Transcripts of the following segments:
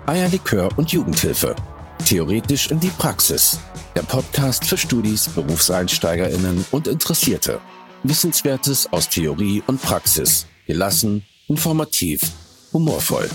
Eierlikör und Jugendhilfe. Theoretisch in die Praxis. Der Podcast für Studis, BerufseinsteigerInnen und Interessierte. Wissenswertes aus Theorie und Praxis. Gelassen, informativ, humorvoll.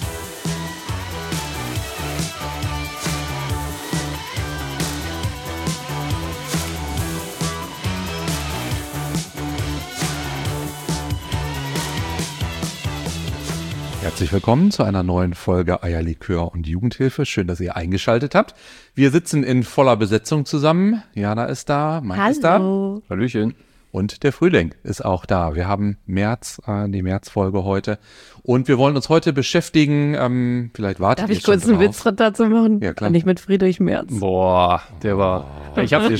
Herzlich willkommen zu einer neuen Folge Eierlikör und Jugendhilfe. Schön, dass ihr eingeschaltet habt. Wir sitzen in voller Besetzung zusammen. Jana ist da, Mike ist da. Hallöchen. Und der Frühling ist auch da. Wir haben März, die Märzfolge heute. Und wir wollen uns heute beschäftigen, vielleicht wartet ihr schon drauf. Darf ich kurz einen Witz dazu machen? Ja, klar. Nicht mit Friedrich Merz. Boah, der war. Ich hab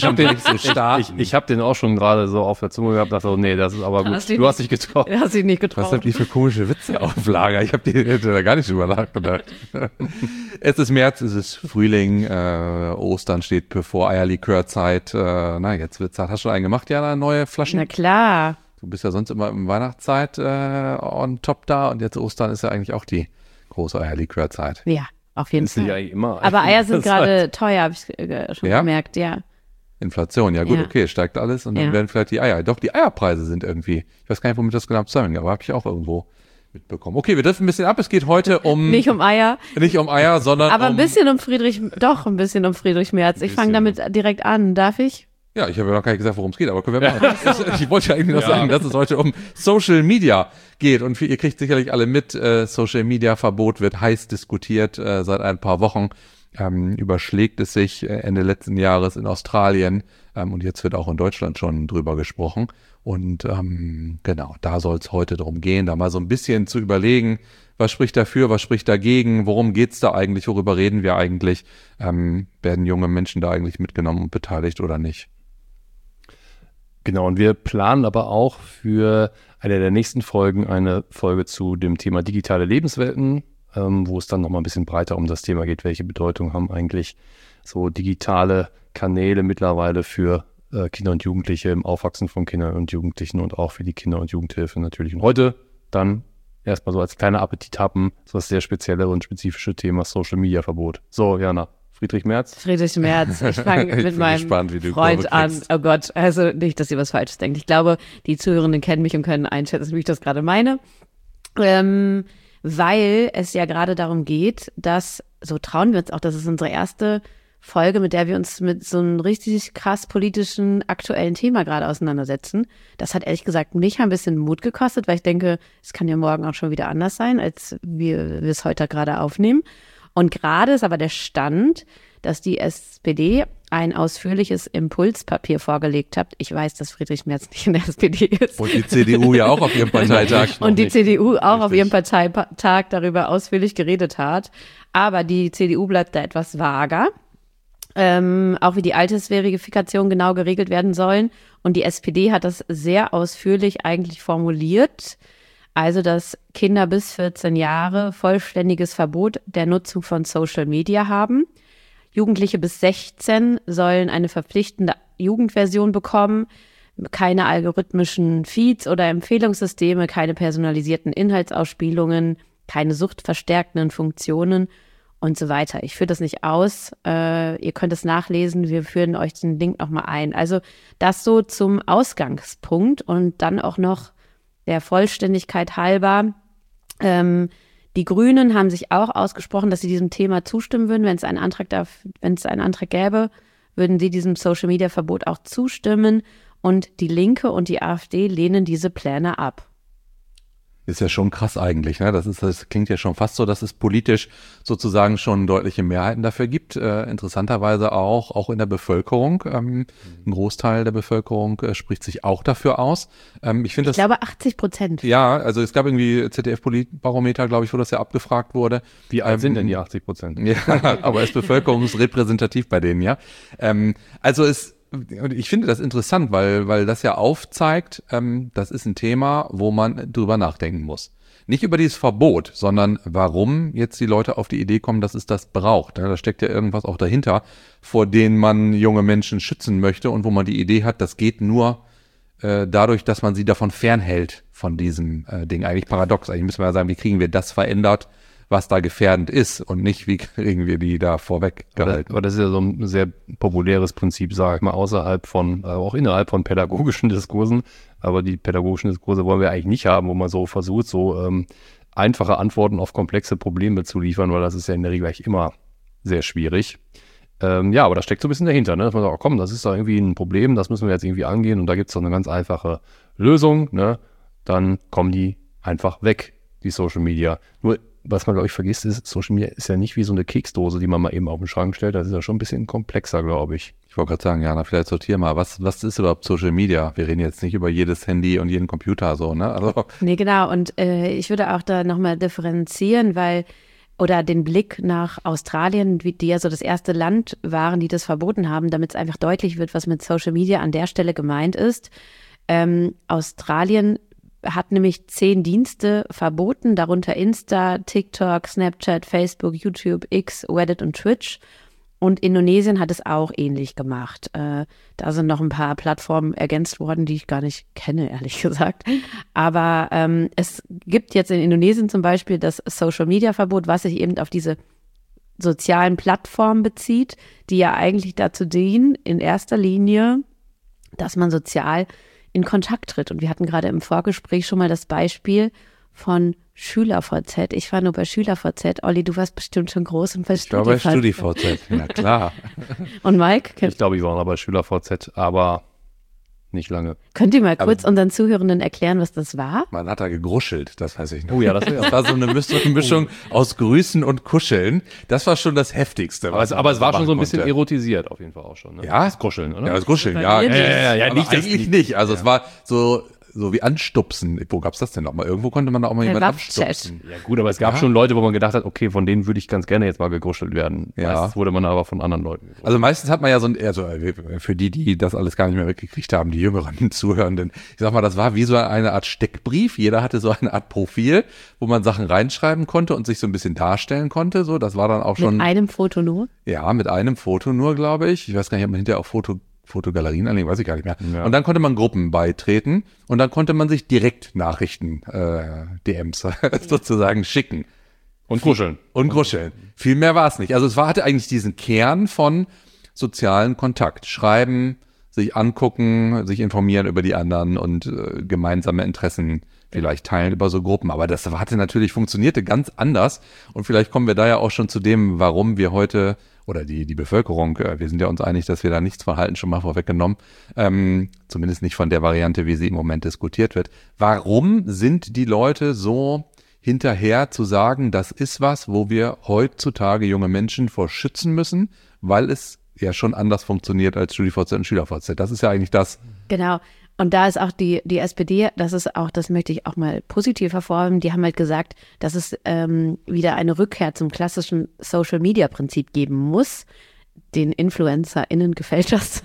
den auch schon gerade so auf der Zunge gehabt, dachte, nee, das ist aber gut. Du hast dich getroffen. Er hat sich nicht Was getraut. habt ihr für komische Witze auf Lager? Ich hätte da gar nicht drüber nachgedacht. Es ist März, es ist Frühling, Ostern steht bevor, Eierlikörzeit. Jetzt wird's Zeit. Hast du schon einen gemacht, Jana, neue Flaschen? Na klar. Du bist ja sonst immer in Weihnachtszeit on top da und jetzt Ostern ist ja eigentlich auch die große Eierlikörzeit. Ja, auf jeden Das ist ja Fall. eigentlich immer. Aber Eier sind gerade teuer, habe ich schon Ja? gemerkt, ja. Inflation, ja gut, Ja. okay, steigt alles und dann Ja. werden vielleicht die Eier. Doch, die Eierpreise sind irgendwie, ich weiß gar nicht, womit das genau zusammenhängt, aber habe ich auch irgendwo mitbekommen. Okay, wir dürfen ein bisschen ab. Es geht heute Nicht um Eier, nicht um Eier, sondern aber um... ein bisschen um Friedrich Merz. Ich fange damit direkt an, darf ich? Ja, ich habe ja noch gar nicht gesagt, worum es geht, aber können wir machen. Ich wollte ja eigentlich noch sagen, dass es heute um Social Media geht. Und ihr kriegt sicherlich alle mit, Social Media Verbot wird heiß diskutiert seit ein paar Wochen. Überschlägt es sich Ende letzten Jahres in Australien und jetzt wird auch in Deutschland schon drüber gesprochen. Und genau, da soll es heute darum gehen, da mal so ein bisschen zu überlegen, was spricht dafür, was spricht dagegen, worum geht's da eigentlich, worüber reden wir eigentlich, werden junge Menschen da eigentlich mitgenommen und beteiligt oder nicht? Genau, und wir planen aber auch für eine der nächsten Folgen eine Folge zu dem Thema digitale Lebenswelten, wo es dann nochmal ein bisschen breiter um das Thema geht, welche Bedeutung haben eigentlich so digitale Kanäle mittlerweile für Kinder und Jugendliche im Aufwachsen von Kindern und Jugendlichen und auch für die Kinder- und Jugendhilfe natürlich. Und heute dann erstmal so als kleiner Appetit haben, so das sehr spezielle und spezifische Thema Social Media Verbot. So, Jana, Friedrich Merz. Friedrich Merz. Ich fange Ich mit bin meinem gespannt, wie du Freund Kurve an. kriegst. Oh Gott, also nicht, dass ihr was Falsches denkt. Ich glaube, die Zuhörenden kennen mich und können einschätzen, wie ich das gerade meine. Weil es ja gerade darum geht, dass, so trauen wir uns auch, das ist unsere erste Folge, mit der wir uns mit so einem richtig krass politischen, aktuellen Thema gerade auseinandersetzen. Das hat ehrlich gesagt mich ein bisschen Mut gekostet, weil ich denke, es kann ja morgen auch schon wieder anders sein, als wir es heute gerade aufnehmen. Und gerade ist aber der Stand, dass die SPD ein ausführliches Impulspapier vorgelegt hat. Ich weiß, dass Friedrich Merz nicht in der SPD ist. Und die CDU ja auch auf ihrem Parteitag. Und die CDU auch auf Richtig. ihrem Parteitag darüber ausführlich geredet hat. Aber die CDU bleibt da etwas vager. Auch wie die Altersverifikation genau geregelt werden sollen. Und die SPD hat das sehr ausführlich eigentlich formuliert. Also, dass Kinder bis 14 Jahre vollständiges Verbot der Nutzung von Social Media haben. Jugendliche bis 16 sollen eine verpflichtende Jugendversion bekommen. Keine algorithmischen Feeds oder Empfehlungssysteme, keine personalisierten Inhaltsausspielungen, keine suchtverstärkenden Funktionen und so weiter. Ich führe das nicht aus. Ihr könnt es nachlesen. Wir führen euch den Link nochmal ein. Also das so zum Ausgangspunkt und dann auch noch der Vollständigkeit halber. Die Grünen haben sich auch ausgesprochen, dass sie diesem Thema zustimmen würden. Wenn es einen Antrag gäbe, würden sie diesem Social-Media-Verbot auch zustimmen. Und die Linke und die AfD lehnen diese Pläne ab. Ist ja schon krass eigentlich, ne? Das klingt ja schon fast so, dass es politisch sozusagen schon deutliche Mehrheiten dafür gibt. Interessanterweise auch in der Bevölkerung. Ein Großteil der Bevölkerung spricht sich auch dafür aus. Ich glaube 80%. Ja, also es gab irgendwie ZDF-Politbarometer, glaube ich, wo das ja abgefragt wurde. Wie alt sind denn die 80%? Ja, aber es ist bevölkerungsrepräsentativ bei denen, ja. Und ich finde das interessant, weil das ja aufzeigt, das ist ein Thema, wo man drüber nachdenken muss. Nicht über dieses Verbot, sondern warum jetzt die Leute auf die Idee kommen, dass es das braucht. Da steckt ja irgendwas auch dahinter, vor denen man junge Menschen schützen möchte und wo man die Idee hat, das geht nur dadurch, dass man sie davon fernhält, von diesem Ding. Eigentlich paradox. Eigentlich müssen wir ja sagen, wie kriegen wir das verändert, was da gefährdend ist und nicht, wie kriegen wir die da vorweg gehalten. Aber das ist ja so ein sehr populäres Prinzip, sage ich mal, außerhalb von, auch innerhalb von pädagogischen Diskursen. Aber die pädagogischen Diskurse wollen wir eigentlich nicht haben, wo man so versucht, so einfache Antworten auf komplexe Probleme zu liefern, weil das ist ja in der Regel eigentlich immer sehr schwierig. Ja, aber da steckt so ein bisschen dahinter, ne? Dass man sagt, oh, komm, das ist doch irgendwie ein Problem, das müssen wir jetzt irgendwie angehen und da gibt es doch eine ganz einfache Lösung, ne? Dann kommen die einfach weg, die Social Media. Nur, was man, glaube ich, vergisst, ist, Social Media ist ja nicht wie so eine Keksdose, die man mal eben auf den Schrank stellt. Das ist ja schon ein bisschen komplexer, glaube ich. Ich wollte gerade sagen, Jana, vielleicht sortier mal, was ist überhaupt Social Media? Wir reden jetzt nicht über jedes Handy und jeden Computer so, ne? Also. Nee, genau. Und ich würde auch da nochmal differenzieren, oder den Blick nach Australien, die ja so das erste Land waren, die das verboten haben, damit es einfach deutlich wird, was mit Social Media an der Stelle gemeint ist. Australien hat nämlich 10 Dienste verboten, darunter Insta, TikTok, Snapchat, Facebook, YouTube, X, Reddit und Twitch. Und Indonesien hat es auch ähnlich gemacht. Da sind noch ein paar Plattformen ergänzt worden, die ich gar nicht kenne, ehrlich gesagt. Aber es gibt jetzt in Indonesien zum Beispiel das Social-Media-Verbot, was sich eben auf diese sozialen Plattformen bezieht, die ja eigentlich dazu dienen, in erster Linie, dass man sozial in Kontakt tritt. Und wir hatten gerade im Vorgespräch schon mal das Beispiel von SchülerVZ. Ich war nur bei SchülerVZ. Olli, du warst bestimmt schon groß und bei StudiVZ. Ich war bei StudiVZ, ja klar. Und Mike? Ich glaube, ich war noch bei SchülerVZ, aber nicht lange. Könnt ihr mal kurz unseren Zuhörenden erklären, was das war? Man hat da gegruschelt, das weiß ich noch. Oh ja, das war so eine Mischung aus Grüßen und Kuscheln. Das war schon das Heftigste. Aber es war schon so ein bisschen erotisiert auf jeden Fall auch schon. Ne? Ja? Das Kuscheln, oder? Ja, das Kuscheln, ja. Ja, nicht, eigentlich nicht. Also es war so wie Anstupsen. Wo gab's das denn noch mal? Irgendwo konnte man da auch mal jemanden anstupsen. Ja gut, aber es gab schon Leute, wo man gedacht hat, okay, von denen würde ich ganz gerne jetzt mal gekuschelt werden. Ja. Meistens wurde man aber von anderen Leuten gekuschelt. Also meistens hat man ja für die das alles gar nicht mehr weggekriegt haben, die jüngeren Zuhörenden. Ich sag mal, das war wie so eine Art Steckbrief. Jeder hatte so eine Art Profil, wo man Sachen reinschreiben konnte und sich so ein bisschen darstellen konnte. So, das war dann auch schon. Mit einem Foto nur? Ja, mit einem Foto nur, glaube ich. Ich weiß gar nicht, ob man hinterher auch Fotogalerien anlegen, weiß ich gar nicht mehr. Ja. Und dann konnte man Gruppen beitreten und dann konnte man sich direkt Nachrichten, DMs sozusagen schicken. Und kuscheln. Und kuscheln. Viel mehr war es nicht. Also hatte eigentlich diesen Kern von sozialen Kontakt. Schreiben, sich angucken, sich informieren über die anderen und gemeinsame Interessen vielleicht teilen über so Gruppen. Aber das funktionierte ganz anders. Und vielleicht kommen wir da ja auch schon zu dem, warum wir heute oder die Bevölkerung, wir sind ja uns einig, dass wir da nichts von halten, schon mal vorweggenommen, zumindest nicht von der Variante, wie sie im Moment diskutiert wird. Warum sind die Leute so hinterher zu sagen, das ist was, wo wir heutzutage junge Menschen vor schützen müssen, weil es ja schon anders funktioniert als StudiVZ und SchülerVZ. Das ist ja eigentlich das. Genau. Und da ist auch die SPD, das möchte ich auch mal positiv hervorheben, die haben halt gesagt, dass es wieder eine Rückkehr zum klassischen Social-Media-Prinzip geben muss. Den InfluencerInnen gefällt das.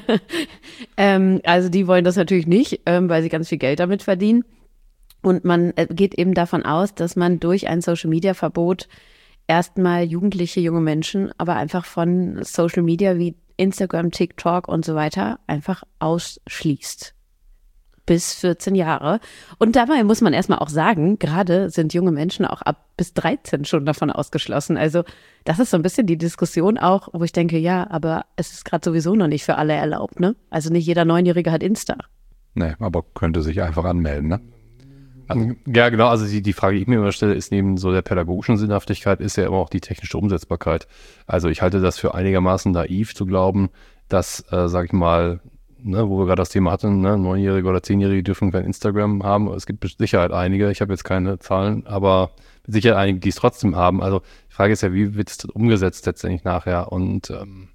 Also die wollen das natürlich nicht, weil sie ganz viel Geld damit verdienen. Und man geht eben davon aus, dass man durch ein Social-Media-Verbot erstmal junge Menschen, aber einfach von Social Media wie Instagram, TikTok und so weiter einfach ausschließt. Bis 14 Jahre. Und dabei muss man erstmal auch sagen, gerade sind junge Menschen auch ab bis 13 schon davon ausgeschlossen. Also das ist so ein bisschen die Diskussion auch, wo ich denke, ja, aber es ist gerade sowieso noch nicht für alle erlaubt, ne? Also nicht jeder 9-Jährige hat Insta. Nee, aber könnte sich einfach anmelden, ne? Also, ja, genau. Also die Frage, die ich mir immer stelle, ist neben so der pädagogischen Sinnhaftigkeit, ist ja immer auch die technische Umsetzbarkeit. Also ich halte das für einigermaßen naiv zu glauben, dass, sag ich mal, ne, wo wir gerade das Thema hatten, ne, 9-Jährige oder 10-Jährige dürfen kein Instagram haben. Es gibt mit Sicherheit einige, ich habe jetzt keine Zahlen, aber mit Sicherheit einige, die es trotzdem haben. Also die Frage ist ja, wie wird es umgesetzt letztendlich nachher? Und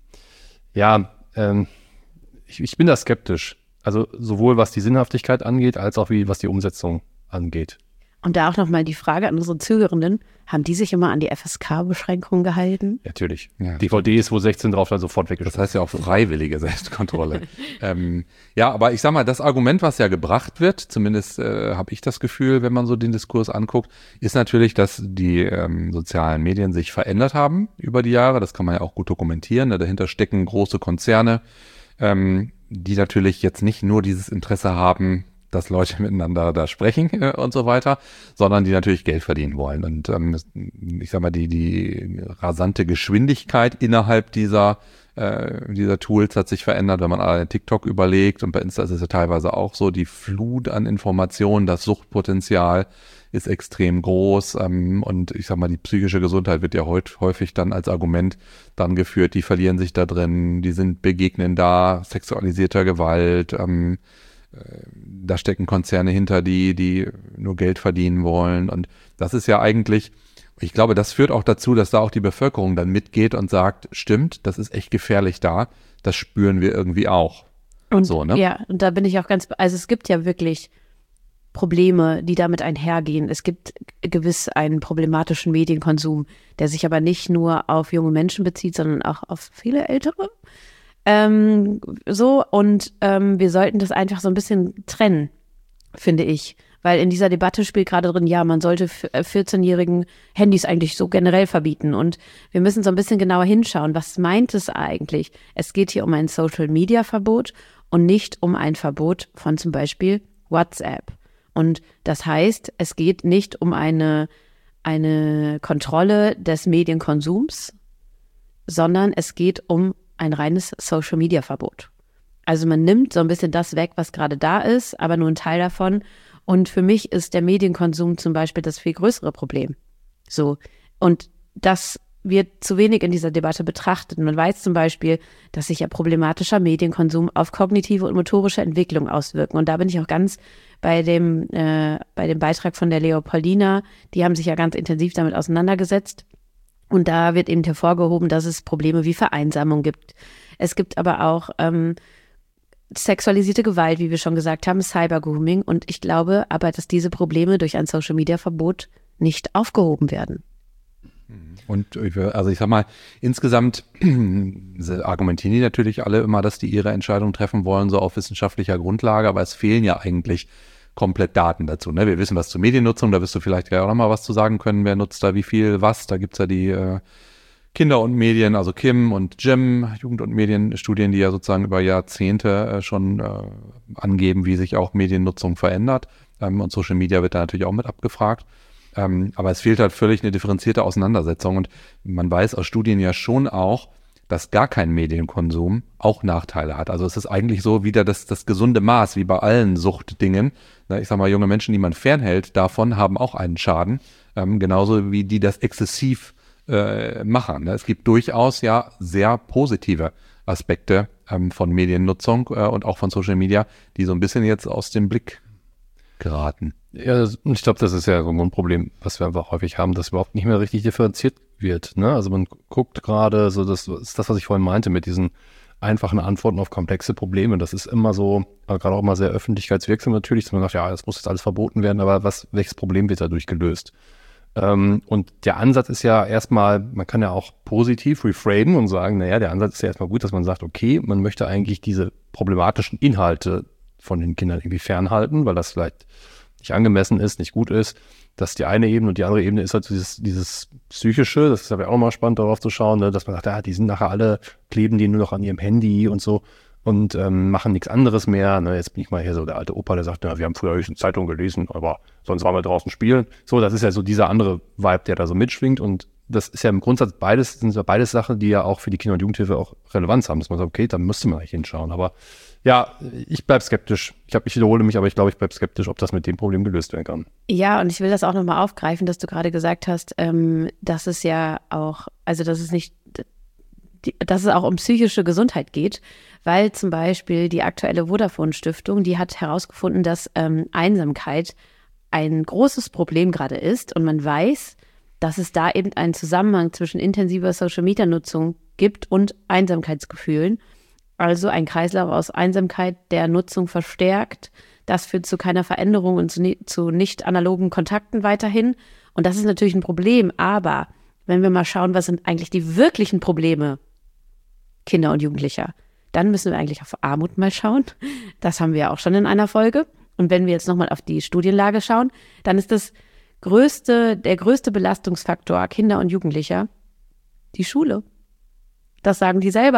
ich bin da skeptisch. Also sowohl was die Sinnhaftigkeit angeht, als auch was die Umsetzung angeht. Und da auch nochmal die Frage an unsere Zuhörenden, haben die sich immer an die FSK-Beschränkungen gehalten? Natürlich. Ja. DVDs, wo 16 drauf, dann sofort weggeschmissen. Das heißt ja auch freiwillige Selbstkontrolle. Ja, aber ich sag mal, das Argument, was ja gebracht wird, zumindest habe ich das Gefühl, wenn man so den Diskurs anguckt, ist natürlich, dass die sozialen Medien sich verändert haben über die Jahre. Das kann man ja auch gut dokumentieren. Dahinter stecken große Konzerne, die natürlich jetzt nicht nur dieses Interesse haben, dass Leute miteinander da sprechen und so weiter, sondern die natürlich Geld verdienen wollen. Und ich sag mal, die rasante Geschwindigkeit innerhalb dieser Tools hat sich verändert, wenn man alleine TikTok überlegt, und bei Insta ist es ja teilweise auch so, die Flut an Informationen, das Suchtpotenzial ist extrem groß, und ich sag mal, die psychische Gesundheit wird ja häufig dann als Argument dann geführt, die verlieren sich da drin, begegnen da sexualisierter Gewalt, da stecken Konzerne hinter, die nur Geld verdienen wollen, und das ist ja eigentlich, ich glaube, das führt auch dazu, dass da auch die Bevölkerung dann mitgeht und sagt, stimmt, das ist echt gefährlich da, das spüren wir irgendwie auch. Und so, ne? Ja, und da bin ich auch also es gibt ja wirklich Probleme, die damit einhergehen. Es gibt gewiss einen problematischen Medienkonsum, der sich aber nicht nur auf junge Menschen bezieht, sondern auch auf viele Ältere. Wir sollten das einfach so ein bisschen trennen, finde ich. Weil in dieser Debatte spielt gerade drin, ja, man sollte 14-Jährigen Handys eigentlich so generell verbieten. Und wir müssen so ein bisschen genauer hinschauen, was meint es eigentlich? Es geht hier um ein Social-Media-Verbot und nicht um ein Verbot von zum Beispiel WhatsApp. Und das heißt, es geht nicht um eine Kontrolle des Medienkonsums, sondern es geht um ein reines Social-Media-Verbot. Also man nimmt so ein bisschen das weg, was gerade da ist, aber nur ein Teil davon. Und für mich ist der Medienkonsum zum Beispiel das viel größere Problem. So. Und das wird zu wenig in dieser Debatte betrachtet. Man weiß zum Beispiel, dass sich ja problematischer Medienkonsum auf kognitive und motorische Entwicklung auswirken. Und da bin ich auch ganz bei dem Beitrag von der Leopoldina. Die haben sich ja ganz intensiv damit auseinandergesetzt. Und da wird eben hervorgehoben, dass es Probleme wie Vereinsamung gibt. Es gibt aber auch sexualisierte Gewalt, wie wir schon gesagt haben, Cybergrooming. Und ich glaube aber, dass diese Probleme durch ein Social-Media-Verbot nicht aufgehoben werden. Und also ich sag mal, insgesamt argumentieren die natürlich alle immer, dass die ihre Entscheidung treffen wollen, so auf wissenschaftlicher Grundlage, aber es fehlen ja eigentlich komplett Daten dazu. Ne? Wir wissen was zur Mediennutzung, da wirst du vielleicht gleich auch nochmal was zu sagen können, wer nutzt da wie viel, was. Da gibt's ja die Kinder und Medien, also Kim und Jim, Jugend- und Medienstudien, die ja sozusagen über Jahrzehnte schon angeben, wie sich auch Mediennutzung verändert. Und Social Media wird da natürlich auch mit abgefragt. Aber es fehlt halt völlig eine differenzierte Auseinandersetzung. Und man weiß aus Studien ja schon auch, dass gar kein Medienkonsum auch Nachteile hat. Also es ist eigentlich so wieder das gesunde Maß, wie bei allen Suchtdingen. Ich sag mal, junge Menschen, die man fernhält davon, haben auch einen Schaden. Genauso wie die das exzessiv machen. Es gibt durchaus ja sehr positive Aspekte von Mediennutzung und auch von Social Media, die so ein bisschen jetzt aus dem Blick geraten. Ja, und ich glaube, das ist ja so ein Problem, was wir einfach häufig haben, dass überhaupt nicht mehr richtig differenziert wird. Ne? Also man guckt gerade, so das ist das, was ich vorhin meinte, mit diesen einfachen Antworten auf komplexe Probleme. Das ist immer so, gerade auch mal sehr öffentlichkeitswirksam natürlich, dass man sagt, ja, das muss jetzt alles verboten werden, aber welches Problem wird dadurch gelöst? Und der Ansatz ist ja erstmal, man kann ja auch positiv reframen und sagen, naja, der Ansatz ist ja erstmal gut, dass man sagt, okay, man möchte eigentlich diese problematischen Inhalte von den Kindern irgendwie fernhalten, weil das vielleicht nicht angemessen ist, nicht gut ist. Das ist die eine Ebene, und die andere Ebene ist halt dieses Psychische. Das ist aber auch nochmal spannend, darauf zu schauen, ne, dass man sagt, ja, die sind nachher alle, kleben die nur noch an ihrem Handy und so und machen nichts anderes mehr. Ne, jetzt bin ich mal hier so der alte Opa, der sagt, na, wir haben früher eine Zeitung gelesen, aber sonst waren wir draußen spielen. So, das ist ja so dieser andere Vibe, der da so mitschwingt, und das ist ja im Grundsatz sind ja beides Sachen, die ja auch für die Kinder- und Jugendhilfe auch Relevanz haben, dass man sagt, okay, da müsste man eigentlich hinschauen. Aber ja, ich bleibe skeptisch. Ich wiederhole mich, aber ich glaube, ich bleibe skeptisch, ob das mit dem Problem gelöst werden kann. Ja, und ich will das auch nochmal aufgreifen, dass du gerade gesagt hast, dass es ja auch, also dass es auch um psychische Gesundheit geht, weil zum Beispiel die aktuelle Vodafone-Stiftung, die hat herausgefunden, dass Einsamkeit ein großes Problem gerade ist, und man weiß, dass es da eben einen Zusammenhang zwischen intensiver Social-Media-Nutzung gibt und Einsamkeitsgefühlen. Also ein Kreislauf aus Einsamkeit, der Nutzung verstärkt. Das führt zu keiner Veränderung und zu nicht analogen Kontakten weiterhin. Und das ist natürlich ein Problem. Aber wenn wir mal schauen, was sind eigentlich die wirklichen Probleme Kinder und Jugendlicher, dann müssen wir eigentlich auf Armut mal schauen. Das haben wir ja auch schon in einer Folge. Und wenn wir jetzt nochmal auf die Studienlage schauen, dann ist der größte Belastungsfaktor Kinder und Jugendlicher die Schule. Das sagen die selber.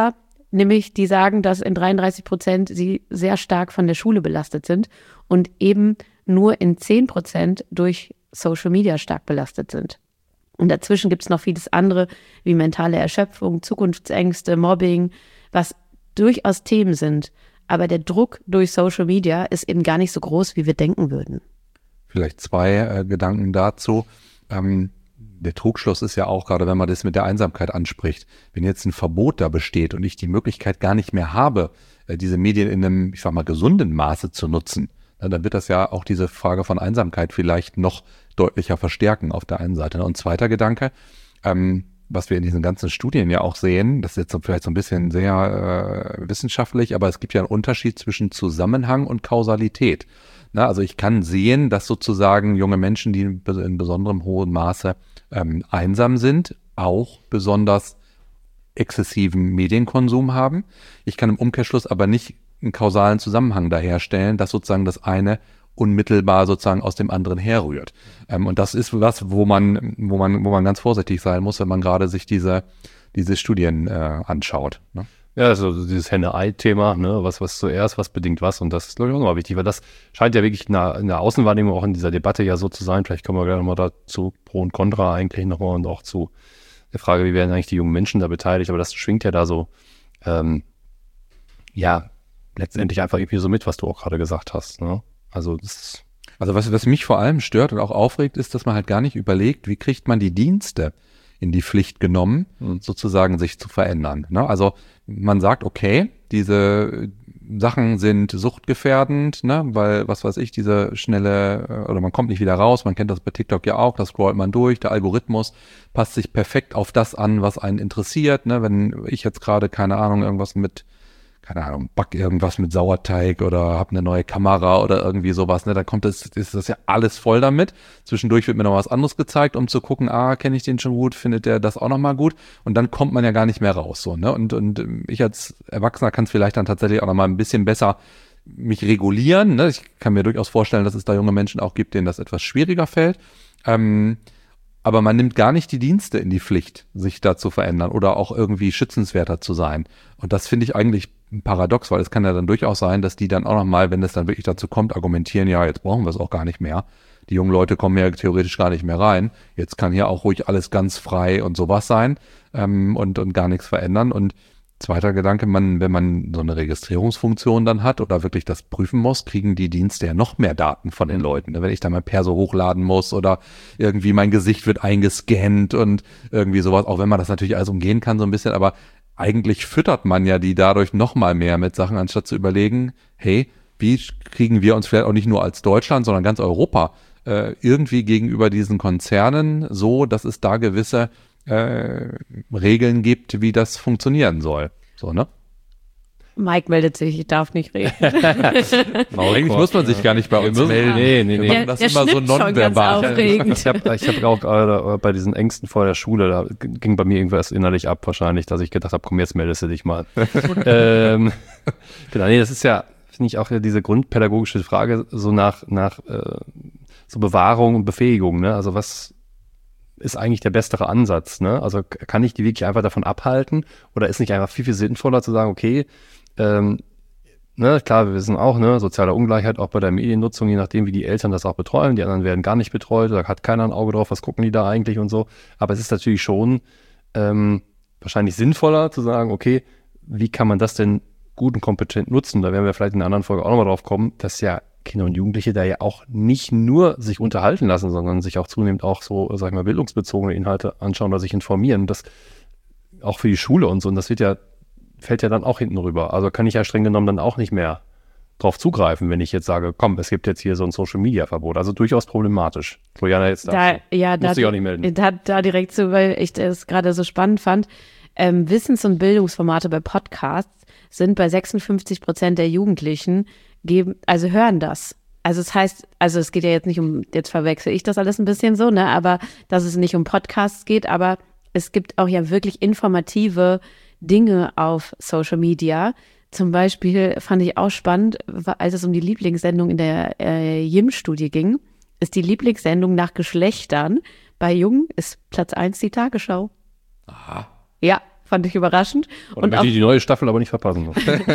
nämlich die sagen, dass in 33% sie sehr stark von der Schule belastet sind und eben nur in 10% durch Social Media stark belastet sind. Und dazwischen gibt es noch vieles andere, wie mentale Erschöpfung, Zukunftsängste, Mobbing, was durchaus Themen sind. Aber der Druck durch Social Media ist eben gar nicht so groß, wie wir denken würden. Vielleicht zwei Gedanken dazu. Der Trugschluss ist ja auch, gerade wenn man das mit der Einsamkeit anspricht, wenn jetzt ein Verbot da besteht und ich die Möglichkeit gar nicht mehr habe, diese Medien in einem, ich sag mal, gesunden Maße zu nutzen, dann wird das ja auch diese Frage von Einsamkeit vielleicht noch deutlicher verstärken auf der einen Seite. Und zweiter Gedanke, was wir in diesen ganzen Studien ja auch sehen, das ist jetzt vielleicht so ein bisschen sehr wissenschaftlich, aber es gibt ja einen Unterschied zwischen Zusammenhang und Kausalität. Na, also ich kann sehen, dass sozusagen junge Menschen, die in besonderem hohem Maße einsam sind, auch besonders exzessiven Medienkonsum haben. Ich kann im Umkehrschluss aber nicht einen kausalen Zusammenhang da herstellen, dass sozusagen das eine unmittelbar sozusagen aus dem anderen herrührt. Und das ist was, wo man ganz vorsichtig sein muss, wenn man gerade sich diese Studien anschaut. Ne? Ja, also dieses Henne-Ei-Thema, ne, was zuerst, was bedingt was, und das ist, glaube ich, auch nochmal wichtig, weil das scheint ja wirklich in der Außenwahrnehmung auch in dieser Debatte ja so zu sein. Vielleicht kommen wir gleich nochmal dazu, Pro und Contra eigentlich nochmal, und auch zu der Frage, wie werden eigentlich die jungen Menschen da beteiligt, aber das schwingt ja da so, letztendlich einfach irgendwie so mit, was du auch gerade gesagt hast, ne? Also was mich vor allem stört und auch aufregt, ist, dass man halt gar nicht überlegt, wie kriegt man die Dienste in die Pflicht genommen, sozusagen sich zu verändern. Ne? Also man sagt, okay, diese Sachen sind suchtgefährdend, ne? Weil, was weiß ich, diese schnelle, oder man kommt nicht wieder raus, man kennt das bei TikTok ja auch, da scrollt man durch, der Algorithmus passt sich perfekt auf das an, was einen interessiert. Ne? Wenn ich jetzt gerade, back irgendwas mit Sauerteig oder habe eine neue Kamera oder irgendwie sowas, ne, da ist das ja alles voll damit. Zwischendurch wird mir noch was anderes gezeigt, um zu gucken, kenne ich den schon gut, findet der das auch nochmal gut, und dann kommt man ja gar nicht mehr raus, so, ne, und ich als Erwachsener kann es vielleicht dann tatsächlich auch nochmal ein bisschen besser mich regulieren, ne, ich kann mir durchaus vorstellen, dass es da junge Menschen auch gibt, denen das etwas schwieriger fällt, aber man nimmt gar nicht die Dienste in die Pflicht, sich da zu verändern oder auch irgendwie schützenswerter zu sein. Und das finde ich eigentlich paradox, weil es kann ja dann durchaus sein, dass die dann auch nochmal, wenn es dann wirklich dazu kommt, argumentieren, ja, jetzt brauchen wir es auch gar nicht mehr. Die jungen Leute kommen ja theoretisch gar nicht mehr rein. Jetzt kann hier auch ruhig alles ganz frei und sowas sein und gar nichts verändern. Und zweiter Gedanke, wenn man so eine Registrierungsfunktion dann hat oder wirklich das prüfen muss, kriegen die Dienste ja noch mehr Daten von den Leuten. Wenn ich da mein Perso hochladen muss oder irgendwie mein Gesicht wird eingescannt und irgendwie sowas, auch wenn man das natürlich alles umgehen kann so ein bisschen, aber eigentlich füttert man ja die dadurch noch mal mehr mit Sachen, anstatt zu überlegen, hey, wie kriegen wir uns vielleicht auch nicht nur als Deutschland, sondern ganz Europa irgendwie gegenüber diesen Konzernen so, dass es da gewisse Regeln gibt, wie das funktionieren soll. So, ne? Mike meldet sich, ich darf nicht reden. Eigentlich muss man sich gar nicht bei uns melden. Nee. Das ist immer so nonverbal. Ich hab auch gerade bei diesen Ängsten vor der Schule, da ging bei mir irgendwas innerlich ab wahrscheinlich, dass ich gedacht habe, komm, jetzt meldest du dich mal. Genau, das ist ja, finde ich, auch diese grundpädagogische Frage so nach so Bewahrung und Befähigung, ne? Also was ist eigentlich der bessere Ansatz, ne? Also kann ich die wirklich einfach davon abhalten, oder ist nicht einfach viel, viel sinnvoller zu sagen, okay, klar, wir wissen auch, ne, soziale Ungleichheit auch bei der Mediennutzung, je nachdem, wie die Eltern das auch betreuen, die anderen werden gar nicht betreut, da hat keiner ein Auge drauf, was gucken die da eigentlich und so, aber es ist natürlich schon wahrscheinlich sinnvoller zu sagen, okay, wie kann man das denn gut und kompetent nutzen? Da werden wir vielleicht in einer anderen Folge auch nochmal drauf kommen, dass ja Kinder und Jugendliche da ja auch nicht nur sich unterhalten lassen, sondern sich auch zunehmend auch so, sag ich mal, bildungsbezogene Inhalte anschauen oder sich informieren, das auch für die Schule und so, und das fällt ja dann auch hinten rüber. Also kann ich ja streng genommen dann auch nicht mehr drauf zugreifen, wenn ich jetzt sage, komm, es gibt jetzt hier so ein Social-Media-Verbot. Also durchaus problematisch. Floriana, jetzt musst dich auch nicht melden. Da direkt so, weil ich das gerade so spannend fand. Wissens- und Bildungsformate bei Podcasts sind bei 56% der Jugendlichen hören das. Also es heißt, es geht ja jetzt nicht jetzt verwechsel ich das alles ein bisschen so, ne, aber dass es nicht um Podcasts geht, aber es gibt auch ja wirklich informative Dinge auf Social Media. Zum Beispiel fand ich auch spannend, als es um die Lieblingssendung in der JIM-Studie ging, ist die Lieblingssendung nach Geschlechtern bei Jungen ist Platz 1 die Tagesschau. Aha. Ja, fand ich überraschend. Und möchte ich die neue Staffel aber nicht verpassen.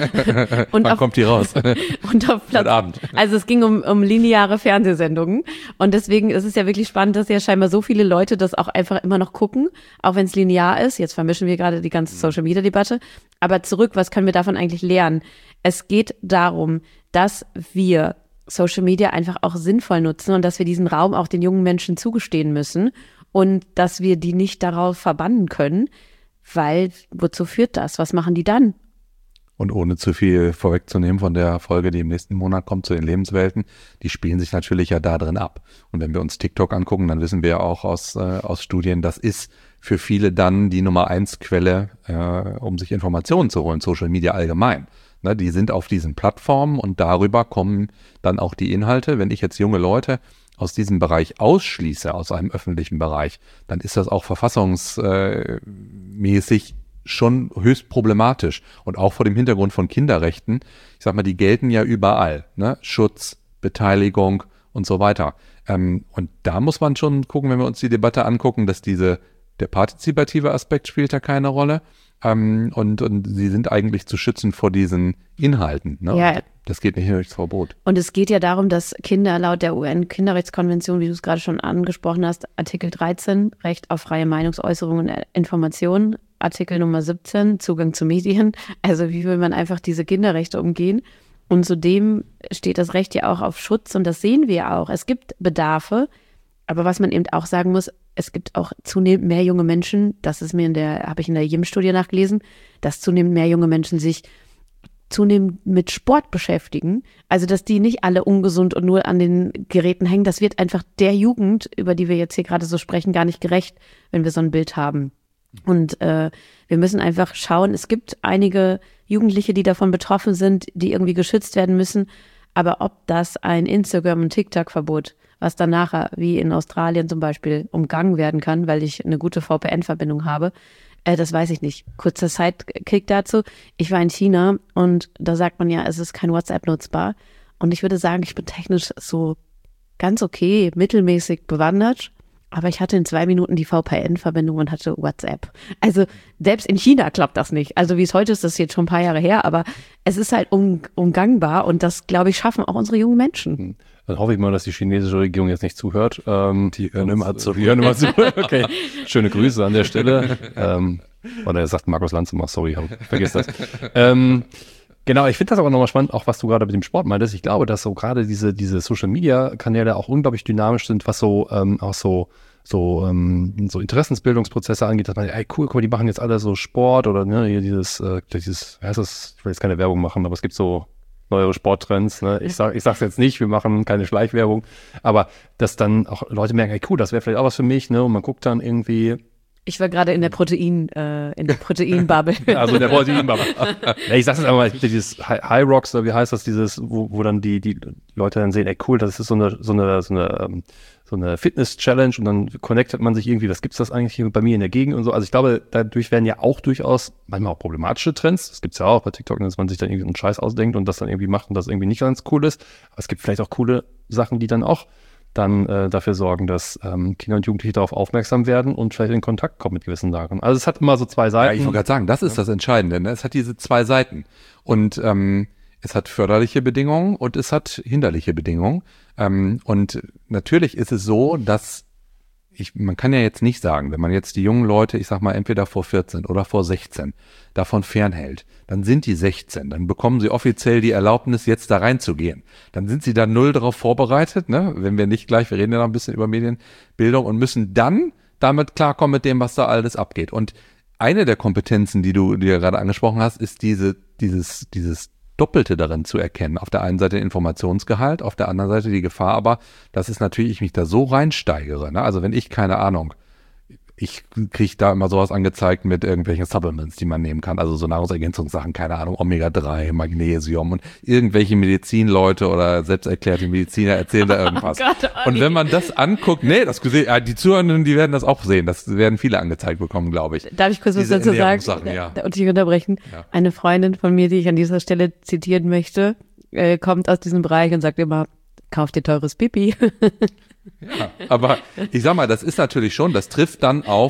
Wann kommt die raus? Und auf Platz, Heute Abend. also es ging um lineare Fernsehsendungen und deswegen ist es ja wirklich spannend, dass ja scheinbar so viele Leute das auch einfach immer noch gucken, auch wenn es linear ist. Jetzt vermischen wir gerade die ganze Social-Media-Debatte. Aber zurück, was können wir davon eigentlich lernen? Es geht darum, dass wir Social Media einfach auch sinnvoll nutzen und dass wir diesen Raum auch den jungen Menschen zugestehen müssen und dass wir die nicht darauf verbannen können, weil wozu führt das? Was machen die dann? Und ohne zu viel vorwegzunehmen von der Folge, die im nächsten Monat kommt, zu den Lebenswelten, die spielen sich natürlich ja da drin ab. Und wenn wir uns TikTok angucken, dann wissen wir ja auch aus Studien, das ist für viele dann die Nummer 1 Quelle, um sich Informationen zu holen, Social Media allgemein. Ne, die sind auf diesen Plattformen und darüber kommen dann auch die Inhalte. Wenn ich jetzt junge Leute aus diesem Bereich ausschließe, aus einem öffentlichen Bereich, dann ist das auch verfassungsmäßig schon höchst problematisch. Und auch vor dem Hintergrund von Kinderrechten, ich sag mal, die gelten ja überall. Ne? Schutz, Beteiligung und so weiter. Und da muss man schon gucken, wenn wir uns die Debatte angucken, dass der partizipative Aspekt spielt da keine Rolle. Und sie sind eigentlich zu schützen vor diesen Inhalten. Ne? Ja. Das geht nicht durchs Verbot. Und es geht ja darum, dass Kinder laut der UN-Kinderrechtskonvention, wie du es gerade schon angesprochen hast, Artikel 13, Recht auf freie Meinungsäußerung und Information, Artikel Nummer 17, Zugang zu Medien. Also wie will man einfach diese Kinderrechte umgehen? Und zudem steht das Recht ja auch auf Schutz und das sehen wir auch. Es gibt Bedarfe, aber was man eben auch sagen muss, es gibt auch zunehmend mehr junge Menschen, das ist habe ich in der JIM-Studie nachgelesen, dass zunehmend mehr junge Menschen sich zunehmend mit Sport beschäftigen. Also, dass die nicht alle ungesund und nur an den Geräten hängen. Das wird einfach der Jugend, über die wir jetzt hier gerade so sprechen, gar nicht gerecht, wenn wir so ein Bild haben. Und wir müssen einfach schauen, es gibt einige Jugendliche, die davon betroffen sind, die irgendwie geschützt werden müssen. Aber ob das ein Instagram- und TikTok-Verbot, was dann nachher, wie in Australien zum Beispiel, umgangen werden kann, weil ich eine gute VPN-Verbindung habe, das weiß ich nicht. Kurzer Sidekick dazu. Ich war in China und da sagt man ja, es ist kein WhatsApp nutzbar. Und ich würde sagen, ich bin technisch so ganz okay, mittelmäßig bewandert. Aber ich hatte in 2 Minuten die VPN-Verbindung und hatte WhatsApp. Also selbst in China klappt das nicht. Also wie es heute ist, das ist jetzt schon ein paar Jahre her, aber es ist halt umgangbar und das, glaube ich, schaffen auch unsere jungen Menschen. Dann hoffe ich mal, dass die chinesische Regierung jetzt nicht zuhört. Die hören immer zu. Die hören immer zu. Okay, schöne Grüße an der Stelle. Oder er sagt Markus Lanz immer, sorry, vergiss das. Genau, ich finde das aber nochmal spannend, auch was du gerade mit dem Sport meintest. Ich glaube, dass so gerade diese Social-Media-Kanäle auch unglaublich dynamisch sind, was so Interessensbildungsprozesse angeht, dass man, ey cool, guck mal, die machen jetzt alle so Sport oder ne, hier dieses, wie heißt das, ich will jetzt keine Werbung machen, aber es gibt so neuere Sporttrends, ne? Ich sag's jetzt nicht, wir machen keine Schleichwerbung, aber dass dann auch Leute merken, ey cool, das wäre vielleicht auch was für mich, ne? Und man guckt dann irgendwie. Ich war gerade in der Proteinbubble. Also in der Proteinbubble. Ja, ich sag's jetzt einmal, dieses High Rocks, oder wie heißt das, dieses, wo dann die Leute dann sehen, ey cool, das ist so eine Fitness-Challenge und dann connectet man sich irgendwie, was gibt's das eigentlich hier bei mir in der Gegend und so. Also ich glaube, dadurch werden ja auch durchaus manchmal auch problematische Trends. Das gibt's ja auch bei TikTok, dass man sich dann irgendwie einen Scheiß ausdenkt und das dann irgendwie macht und das irgendwie nicht ganz cool ist. Aber es gibt vielleicht auch coole Sachen, die dann auch dafür sorgen, dass Kinder und Jugendliche darauf aufmerksam werden und vielleicht in Kontakt kommen mit gewissen Sachen. Also es hat immer so 2 Seiten. Ja, ich wollte gerade sagen, das ist das Entscheidende. Ne? Es hat diese 2 Seiten. Und es hat förderliche Bedingungen und es hat hinderliche Bedingungen. Und natürlich ist es so, dass man kann ja jetzt nicht sagen, wenn man jetzt die jungen Leute, ich sag mal, entweder vor 14 oder vor 16 davon fernhält, dann sind die 16, dann bekommen sie offiziell die Erlaubnis, jetzt da reinzugehen. Dann sind sie da null darauf vorbereitet, ne? Wenn wir nicht gleich, wir reden ja noch ein bisschen über Medienbildung und müssen dann damit klarkommen mit dem, was da alles abgeht. Und eine der Kompetenzen, die du dir gerade angesprochen hast, ist dieses Doppelte darin zu erkennen. Auf der einen Seite den Informationsgehalt, auf der anderen Seite die Gefahr, aber das ist natürlich, ich mich da so reinsteigere. Ne? Also wenn ich, keine Ahnung, ich kriege da immer sowas angezeigt mit irgendwelchen Supplements, die man nehmen kann, also so Nahrungsergänzungssachen, keine Ahnung, Omega-3, Magnesium und irgendwelche Medizinleute oder selbsterklärte Mediziner erzählen da irgendwas. Oh Gott, und wenn man das anguckt, die Zuhörenden, die werden das auch sehen, das werden viele angezeigt bekommen, glaube ich. Darf ich kurz was dazu sagen? Ja. Und dich unterbrechen? Ja. Eine Freundin von mir, die ich an dieser Stelle zitieren möchte, kommt aus diesem Bereich und sagt immer, kauf dir teures Pipi. Ja, aber ich sag mal, das ist natürlich schon, das trifft dann auf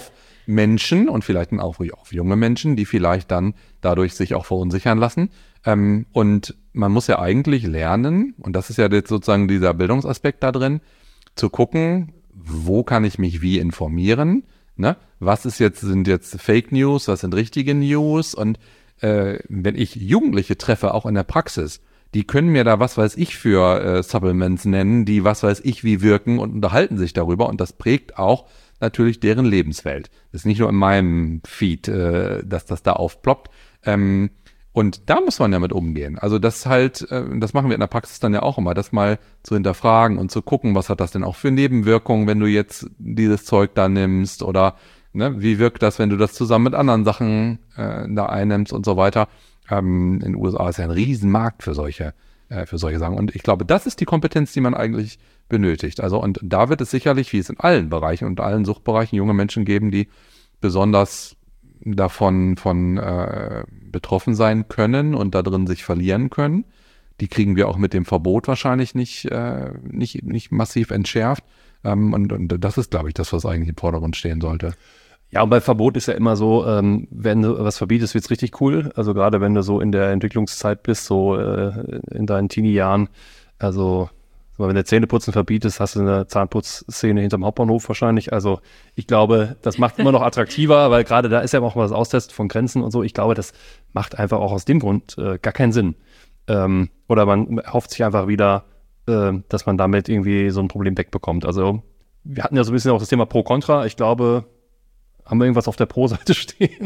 Menschen und vielleicht dann auch junge Menschen, die vielleicht dann dadurch sich auch verunsichern lassen. Und man muss ja eigentlich lernen, und das ist ja jetzt sozusagen dieser Bildungsaspekt da drin, zu gucken, wo kann ich mich wie informieren, ne? Sind jetzt Fake News, was sind richtige News? Und wenn ich Jugendliche treffe, auch in der Praxis, die können mir da was weiß ich für Supplements nennen, die was weiß ich wie wirken und unterhalten sich darüber, und das prägt auch natürlich deren Lebenswelt. Das ist nicht nur in meinem Feed, dass das da aufploppt. Und da muss man ja mit umgehen. Also das halt, das machen wir in der Praxis dann ja auch immer, das mal zu hinterfragen und zu gucken, was hat das denn auch für Nebenwirkungen, wenn du jetzt dieses Zeug da nimmst, oder ne, wie wirkt das, wenn du das zusammen mit anderen Sachen da einnimmst und so weiter. In den USA ist ja ein Riesenmarkt für solche Sachen. Und ich glaube, das ist die Kompetenz, die man eigentlich benötigt. Also, und da wird es sicherlich, wie es in allen Bereichen und allen Suchtbereichen, junge Menschen geben, die besonders davon betroffen sein können und da drin sich verlieren können. Die kriegen wir auch mit dem Verbot wahrscheinlich nicht massiv entschärft. Und das ist, glaube ich, das, was eigentlich im Vordergrund stehen sollte. Ja, und bei Verbot ist ja immer so, wenn du was verbietest, wird's richtig cool. Also gerade wenn du so in der Entwicklungszeit bist, so in deinen Teenie-Jahren, also wenn du Zähneputzen verbietest, hast du eine Zahnputzszene hinterm Hauptbahnhof wahrscheinlich. Also ich glaube, das macht immer noch attraktiver, weil gerade da ist ja auch mal das Austesten von Grenzen und so. Ich glaube, das macht einfach auch aus dem Grund gar keinen Sinn. Oder man hofft sich einfach wieder, dass man damit irgendwie so ein Problem wegbekommt. Also wir hatten ja so ein bisschen auch das Thema Pro-Contra. Ich glaube, haben wir irgendwas auf der Pro-Seite stehen?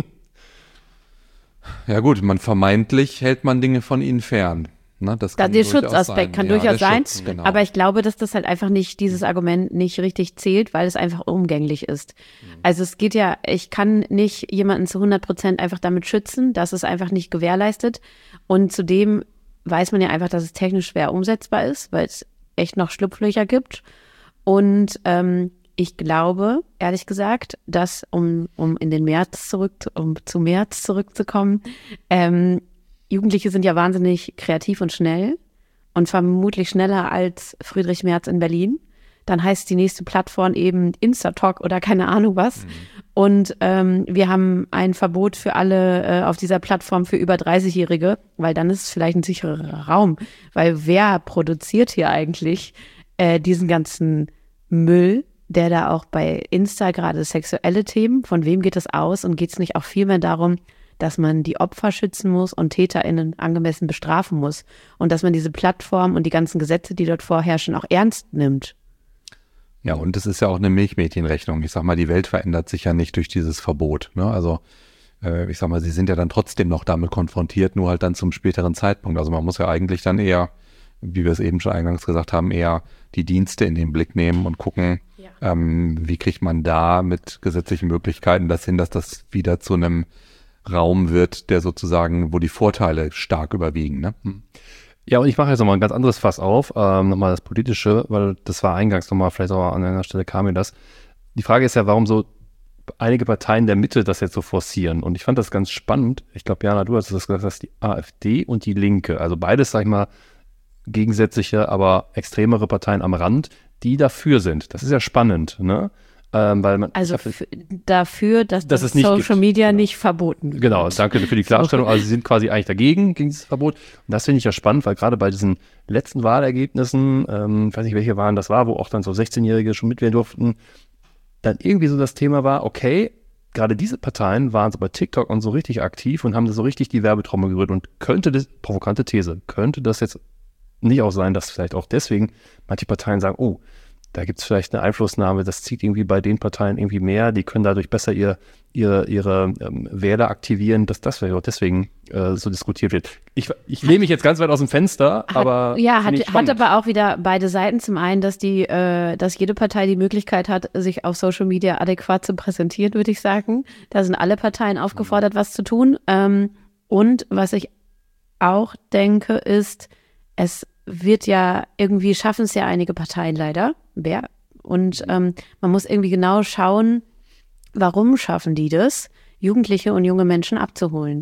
Ja gut, vermeintlich hält man Dinge von ihnen fern. Ne, der Schutzaspekt kann durchaus sein, genau. Aber ich glaube, dass das halt einfach nicht, dieses Argument nicht richtig zählt, weil es einfach umgänglich ist. Also es geht ja, ich kann nicht jemanden zu 100% einfach damit schützen, das ist einfach nicht gewährleistet, und zudem weiß man ja einfach, dass es technisch schwer umsetzbar ist, weil es echt noch Schlupflöcher gibt, und ich glaube, ehrlich gesagt, dass, um zu März zurückzukommen, Jugendliche sind ja wahnsinnig kreativ und schnell und vermutlich schneller als Friedrich Merz in Berlin. Dann heißt die nächste Plattform eben Instatalk oder keine Ahnung was. Und wir haben ein Verbot für alle auf dieser Plattform für über 30-Jährige, weil dann ist es vielleicht ein sicherer Raum. Weil wer produziert hier eigentlich diesen ganzen Müll, der da auch bei Insta, gerade sexuelle Themen, von wem geht es aus? Und geht es nicht auch vielmehr darum, dass man die Opfer schützen muss und TäterInnen angemessen bestrafen muss und dass man diese Plattform und die ganzen Gesetze, die dort vorherrschen, auch ernst nimmt? Ja, und es ist ja auch eine Milchmädchenrechnung. Ich sag mal, die Welt verändert sich ja nicht durch dieses Verbot. Ne? Also ich sag mal, sie sind ja dann trotzdem noch damit konfrontiert, nur halt dann zum späteren Zeitpunkt. Also man muss ja eigentlich dann eher, wie wir es eben schon eingangs gesagt haben, eher die Dienste in den Blick nehmen und gucken, wie kriegt man da mit gesetzlichen Möglichkeiten das hin, dass das wieder zu einem Raum wird, der sozusagen, wo die Vorteile stark überwiegen. Ne? Ja, und ich mache jetzt nochmal ein ganz anderes Fass auf, nochmal das Politische, weil das war eingangs nochmal, vielleicht auch an einer Stelle kam mir das. Die Frage ist ja, warum so einige Parteien der Mitte das jetzt so forcieren. Und ich fand das ganz spannend. Ich glaube, Jana, du hast das gesagt, dass die AfD und die Linke, also beides, sag ich mal, gegensätzliche, aber extremere Parteien am Rand, die dafür sind. Das ist ja spannend, ne? Weil man, dafür, dass es nicht Social gibt. Media nicht verboten wird. Genau, danke für die Klarstellung. Also sie sind quasi eigentlich dagegen, gegen dieses Verbot. Und das finde ich ja spannend, weil gerade bei diesen letzten Wahlergebnissen, ich weiß nicht, welche Wahlen das war, wo auch dann so 16-Jährige schon mitwählen durften, dann irgendwie so das Thema war, okay, gerade diese Parteien waren so bei TikTok und so richtig aktiv und haben da so richtig die Werbetrommel gerührt. Und könnte das, provokante These, könnte das jetzt nicht auch sein, dass vielleicht auch deswegen manche Parteien sagen, oh, da gibt es vielleicht eine Einflussnahme, das zieht irgendwie bei den Parteien irgendwie mehr, die können dadurch besser ihre Wähler aktivieren, dass das vielleicht auch deswegen so diskutiert wird. Ich lehne mich jetzt ganz weit aus dem Fenster, aber hat aber auch wieder beide Seiten. Zum einen, dass jede Partei die Möglichkeit hat, sich auf Social Media adäquat zu präsentieren, würde ich sagen. Da sind alle Parteien aufgefordert, was zu tun. Und was ich auch denke, ist, es wird ja irgendwie, schaffen es ja einige Parteien leider. Und man muss irgendwie genau schauen, warum schaffen die das, Jugendliche und junge Menschen abzuholen.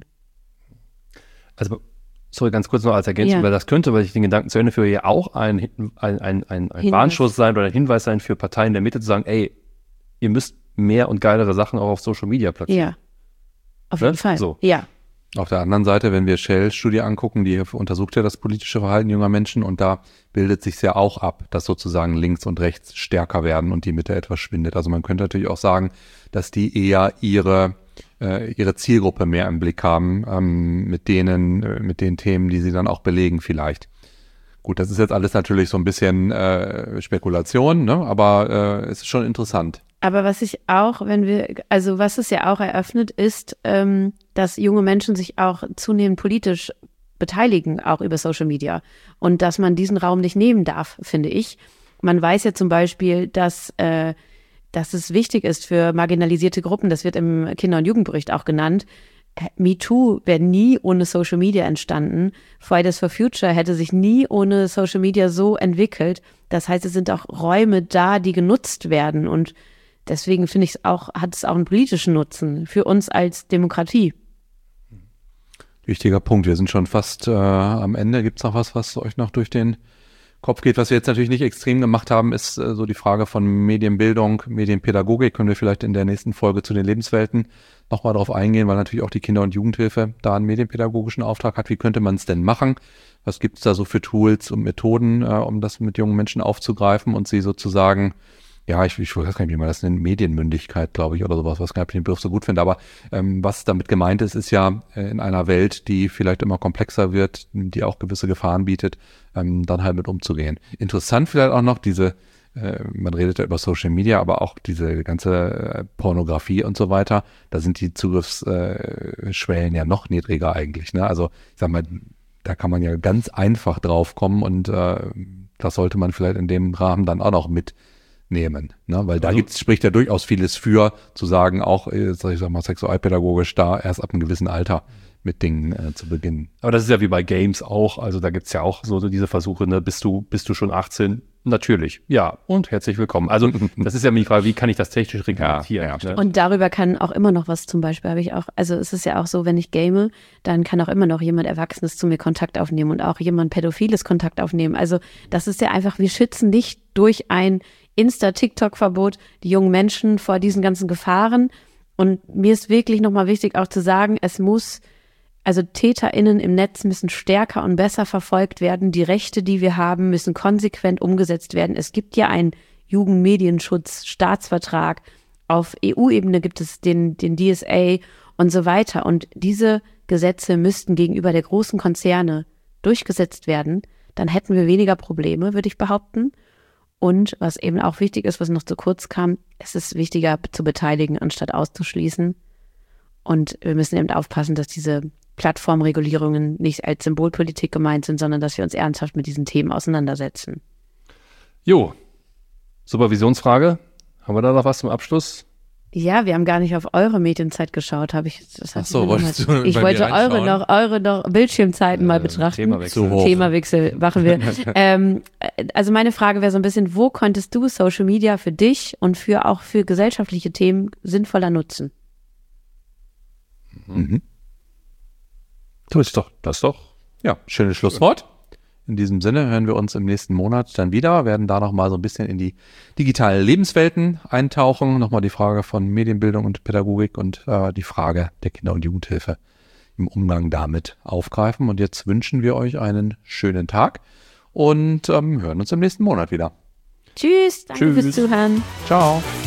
Also, sorry, ganz kurz noch als Ergänzung, weil das könnte, weil ich den Gedanken zu Ende führe, ja auch ein Warnschuss sein oder ein Hinweis sein für Parteien der Mitte, zu sagen, ey, ihr müsst mehr und geilere Sachen auch auf Social Media platzieren. Ja, auf jeden Fall. So. Ja. Auf der anderen Seite, wenn wir Shell-Studie angucken, die untersucht ja das politische Verhalten junger Menschen und da bildet sich ja auch ab, dass sozusagen links und rechts stärker werden und die Mitte etwas schwindet. Also man könnte natürlich auch sagen, dass die eher ihre Zielgruppe mehr im Blick haben, mit den Themen, die sie dann auch belegen vielleicht. Gut, das ist jetzt alles natürlich so ein bisschen Spekulation, ne? Aber es ist schon interessant. Aber was es ja auch eröffnet, ist, dass junge Menschen sich auch zunehmend politisch beteiligen, auch über Social Media. Und dass man diesen Raum nicht nehmen darf, finde ich. Man weiß ja zum Beispiel, dass es wichtig ist für marginalisierte Gruppen, das wird im Kinder- und Jugendbericht auch genannt. MeToo wäre nie ohne Social Media entstanden. Fridays for Future hätte sich nie ohne Social Media so entwickelt. Das heißt, es sind auch Räume da, die genutzt werden. Und deswegen finde ich hat es auch einen politischen Nutzen für uns als Demokratie. Wichtiger Punkt. Wir sind schon fast am Ende. Gibt es noch was euch noch durch den Kopf geht? Was wir jetzt natürlich nicht extrem gemacht haben, ist so die Frage von Medienbildung, Medienpädagogik. Können wir vielleicht in der nächsten Folge zu den Lebenswelten nochmal darauf eingehen, weil natürlich auch die Kinder- und Jugendhilfe da einen medienpädagogischen Auftrag hat. Wie könnte man es denn machen? Was gibt es da so für Tools und Methoden, um das mit jungen Menschen aufzugreifen und sie sozusagen, ja, ich weiß gar nicht, wie man das nennt, Medienmündigkeit, glaube ich, oder sowas, was gar nicht den Begriff so gut finde. Aber was damit gemeint ist, ist ja in einer Welt, die vielleicht immer komplexer wird, die auch gewisse Gefahren bietet, dann halt mit umzugehen. Interessant vielleicht auch noch man redet ja über Social Media, aber auch diese ganze Pornografie und so weiter, da sind die Zugriffsschwellen ja noch niedriger eigentlich, ne? Also ich sag mal, da kann man ja ganz einfach drauf kommen und das sollte man vielleicht in dem Rahmen dann auch noch mitnehmen, ne? Weil da spricht ja durchaus vieles für, zu sagen, auch, ich sag mal, sexualpädagogisch da erst ab einem gewissen Alter mit Dingen zu beginnen. Aber das ist ja wie bei Games auch, also da gibt's ja auch so diese Versuche, ne, bist du schon 18? Natürlich, ja, und herzlich willkommen. Also das ist ja die Frage, wie kann ich das technisch reglementieren? Ja, ne? Und darüber kann auch immer noch was, zum Beispiel also es ist ja auch so, wenn ich game, dann kann auch immer noch jemand Erwachsenes zu mir Kontakt aufnehmen und auch jemand Pädophiles Kontakt aufnehmen. Also das ist ja einfach, wir schützen nicht durch ein Insta-TikTok-Verbot die jungen Menschen vor diesen ganzen Gefahren. Und mir ist wirklich nochmal wichtig auch zu sagen, also TäterInnen im Netz müssen stärker und besser verfolgt werden. Die Rechte, die wir haben, müssen konsequent umgesetzt werden. Es gibt ja einen Jugendmedienschutz-Staatsvertrag. Auf EU-Ebene gibt es den DSA und so weiter. Und diese Gesetze müssten gegenüber der großen Konzerne durchgesetzt werden. Dann hätten wir weniger Probleme, würde ich behaupten. Und was eben auch wichtig ist, was noch zu kurz kam, es ist wichtiger zu beteiligen, anstatt auszuschließen. Und wir müssen eben aufpassen, dass diese Plattformregulierungen nicht als Symbolpolitik gemeint sind, sondern dass wir uns ernsthaft mit diesen Themen auseinandersetzen. Jo, Supervisionsfrage. Haben wir da noch was zum Abschluss? Ja, wir haben gar nicht auf eure Medienzeit geschaut, habe ich. Ach so, wolltest du ich bei wollte mir reinschauen? eure noch Bildschirmzeiten mal betrachten. Themawechsel machen wir. Also meine Frage wäre so ein bisschen, wo konntest du Social Media für dich und auch für gesellschaftliche Themen sinnvoller nutzen? Mhm. Das ist doch. Ja, schönes Schlusswort. In diesem Sinne hören wir uns im nächsten Monat dann wieder, werden da nochmal so ein bisschen in die digitalen Lebenswelten eintauchen, nochmal die Frage von Medienbildung und Pädagogik und die Frage der Kinder- und Jugendhilfe im Umgang damit aufgreifen. Und jetzt wünschen wir euch einen schönen Tag und hören uns im nächsten Monat wieder. Tschüss, danke fürs Zuhören. Ciao.